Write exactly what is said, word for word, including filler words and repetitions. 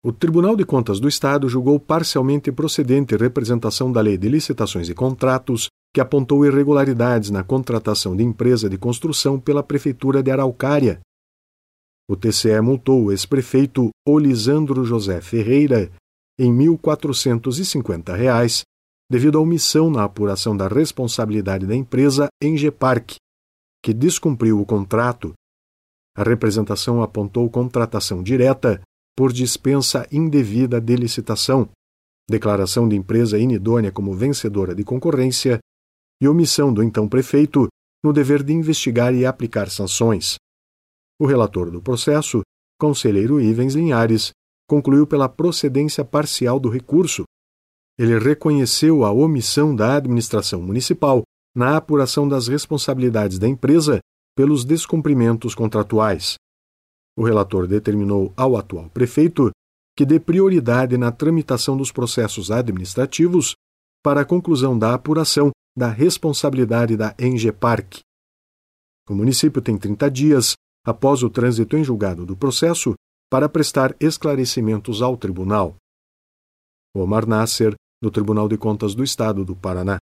O Tribunal de Contas do Estado julgou parcialmente procedente representação da Lei de Licitações e Contratos, que apontou irregularidades na contratação de empresa de construção pela Prefeitura de Araucária. O T C E multou o ex-prefeito Olisandro José Ferreira em mil quatrocentos e cinquenta reais, devido à omissão na apuração da responsabilidade da empresa Engepark, que descumpriu o contrato. A representação apontou contratação direta por dispensa indevida de licitação, declaração de empresa inidônea como vencedora de concorrência e omissão do então prefeito no dever de investigar e aplicar sanções. O relator do processo, conselheiro Ivens Linhares, concluiu pela procedência parcial do recurso. Ele reconheceu a omissão da administração municipal na apuração das responsabilidades da empresa pelos descumprimentos contratuais. O relator determinou ao atual prefeito que dê prioridade na tramitação dos processos administrativos para a conclusão da apuração da responsabilidade da Engepark. O município tem trinta dias, após o trânsito em julgado do processo, para prestar esclarecimentos ao tribunal. Omar Nasser, do Tribunal de Contas do Estado do Paraná.